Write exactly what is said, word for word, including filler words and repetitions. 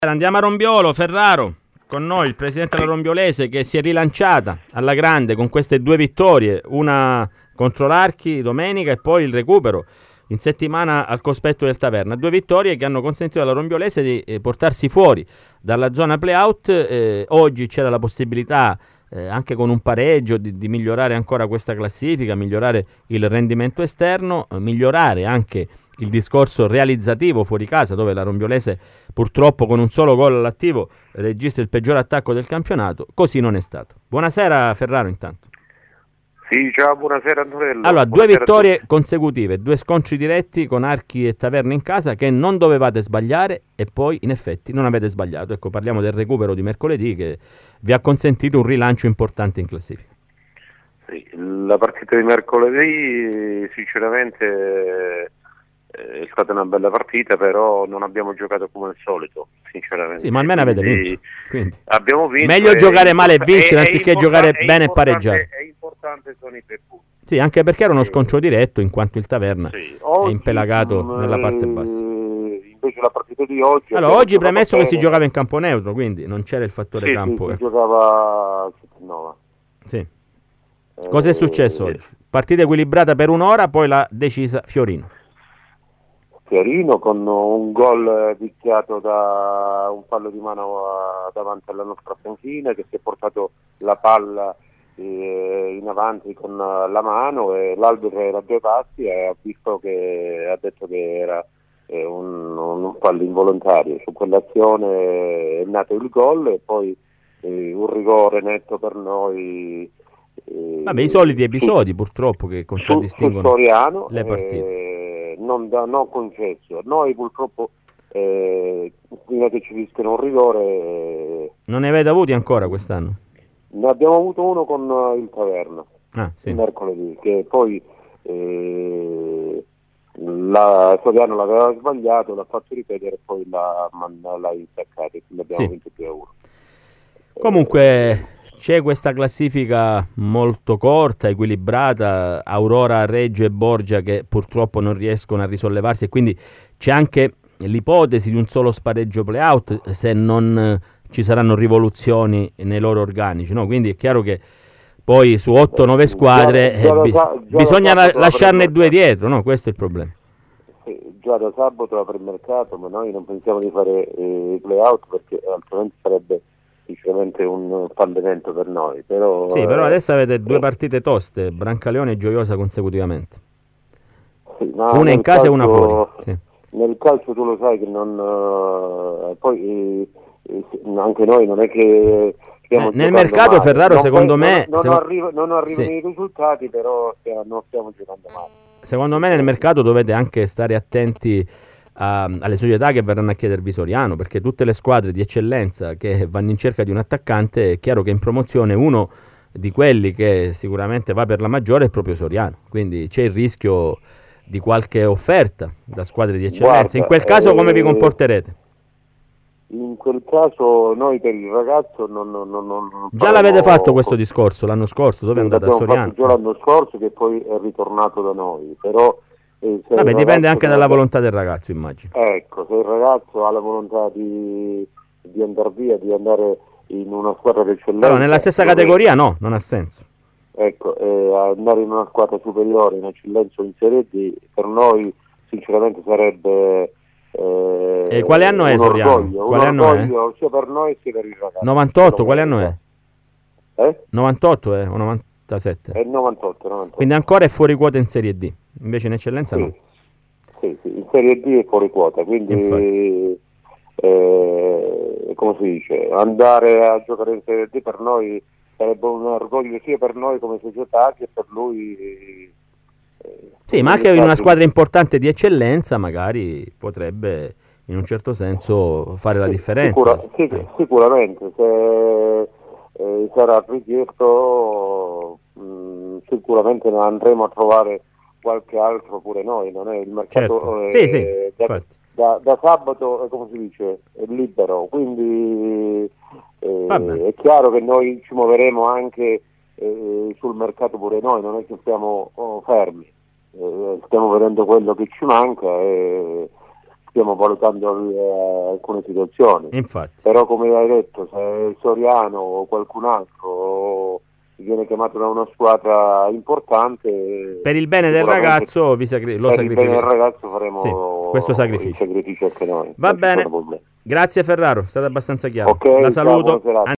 Andiamo a Rombiolo, Ferraro, con noi il presidente della Rombiolese che si è rilanciata alla grande con queste due vittorie, una contro l'Archi domenica e poi il recupero in settimana al Cospetto del Taverna. Due vittorie che hanno consentito alla Rombiolese di eh, portarsi fuori dalla zona play-out. Eh, oggi c'era la possibilità, eh, anche con un pareggio, di, di migliorare ancora questa classifica, migliorare il rendimento esterno, eh, migliorare anche il discorso realizzativo fuori casa, dove la Rombiolese purtroppo con un solo gol all'attivo registra il peggior attacco del campionato. Così non è stato. Buonasera Ferraro intanto. Sì, ciao, buonasera Antonello. Allora, buonasera due vittorie consecutive, due scontri diretti con Archi e Taverna in casa che non dovevate sbagliare e poi in effetti non avete sbagliato. Ecco, parliamo del recupero di mercoledì che vi ha consentito un rilancio importante in classifica. Sì, la partita di mercoledì sinceramente è stata una bella partita, però non abbiamo giocato come al solito, sinceramente. Sì, ma almeno avete Quindi, vinto. Quindi. Abbiamo vinto. Meglio giocare male e vincere è, anziché è giocare bene e pareggiare. È importante sono i tre punti. Sì, anche perché era uno scontro diretto, in quanto il Taverna sì, oggi, è impelagato mh, nella parte bassa. Invece la partita di oggi... Allora, oggi premesso bene. che si giocava in campo neutro, quindi non c'era il fattore sì, campo. Sì, ecco. si giocava... No. Sì. Cosa è successo eh, oggi? Partita equilibrata per un'ora, poi l'ha decisa Fiorino. Fiorino con un gol picchiato da un fallo di mano davanti alla nostra panchina, che si è portato la palla eh, in avanti con la mano e l'arbitro era a due passi e ha visto che ha detto che era eh, un, un fallo involontario. Su quell'azione è nato il gol e poi eh, un rigore netto per noi. Eh, Vabbè, i soliti episodi su, purtroppo che contraddistinguono su Soriano, le partite. Eh, non, da, non concesso. Noi purtroppo eh, prima che ci rischiano un rigore eh, non ne avete avuti ancora quest'anno? Ne abbiamo avuto uno con uh, il Taverna ah, sì. mercoledì, che poi eh, la Soriano l'aveva sbagliato, l'ha fatto ripetere e poi l'ha, l'ha insaccato e quindi abbiamo sì. vinto due a uno. Comunque eh, c'è questa classifica molto corta, equilibrata, Aurora, Reggio e Borgia che purtroppo non riescono a risollevarsi e quindi c'è anche l'ipotesi di un solo spareggio play-out se non ci saranno rivoluzioni nei loro organici, no? Quindi è chiaro che poi su otto nove squadre già, già eh, bi- già bisogna la- lasciarne due dietro, no? Questo è il problema. Sì, già da sabato apre il mercato, ma noi non pensiamo di fare eh, play-out perché altrimenti sarebbe sicuramente un fallimento per noi. Però, sì, però adesso avete due eh, partite toste, Brancaleone e Gioiosa consecutivamente. Sì, ma una in casa calcio, e una fuori. Sì. Nel calcio tu lo sai che non... Uh, poi eh, anche noi non è che... Eh, nel mercato male. Ferraro non secondo pe- me... Non, non, secondo... arriva, non arrivano sì. i risultati, però stiamo, non stiamo giocando male. Secondo me nel mercato dovete anche stare attenti a, alle società che verranno a chiedervi Soriano, perché tutte le squadre di eccellenza che vanno in cerca di un attaccante, è chiaro che in promozione uno di quelli che sicuramente va per la maggiore è proprio Soriano, quindi c'è il rischio di qualche offerta da squadre di eccellenza. Guarda, in quel caso eh, come vi comporterete? In quel caso noi per il ragazzo non, non, non, non già faremo... l'avete fatto questo discorso l'anno scorso, dove sì, è andato a Soriano? Fatto già l'anno scorso che poi è ritornato da noi, però eh, vabbè, dipende anche dalla volontà del ragazzo, immagino. Ecco, se il ragazzo ha la volontà di, di andare via, di andare in una squadra d'eccellenza, allora nella stessa categoria no, non ha senso. Ecco, eh, andare in una squadra superiore, in eccellenza o in Serie D, per noi sinceramente sarebbe eh, e quale anno è Soriano? Orgoglio, quale un anno è? Sia per noi sia per il ragazzo. novantotto, quale anno è? Eh? novantotto è o novantasette? È novantotto, novantotto. Quindi ancora è fuori quota in Serie D, invece in eccellenza sì. no. Sì, sì, in Serie D è fuori quota, quindi eh, come si dice, andare a giocare in Serie D per noi sarebbe un orgoglio sia per noi come società che per lui. Eh, sì, ma anche in una squadra importante di eccellenza magari potrebbe in un certo senso fare la sì, differenza. Sicura, sic- eh. Sicuramente, se eh, sarà richiesto mh, sicuramente andremo a trovare qualche altro pure noi, non è il mercato certo. eh, sì, sì, da, da, da sabato come si dice è libero, quindi eh, è chiaro che noi ci muoveremo anche eh, sul mercato pure noi, non è che stiamo oh, fermi, eh, stiamo vedendo quello che ci manca e stiamo valutando eh, alcune situazioni. Infatti. Però come hai detto, se Soriano o qualcun altro viene chiamato da una squadra importante, per il bene del ragazzo vi sacri- lo per il bene del ragazzo faremo sì, questo sacrificio. il sacrificio anche noi. Va bene, grazie Ferraro, è stato abbastanza chiaro. Okay, la saluto. ciao,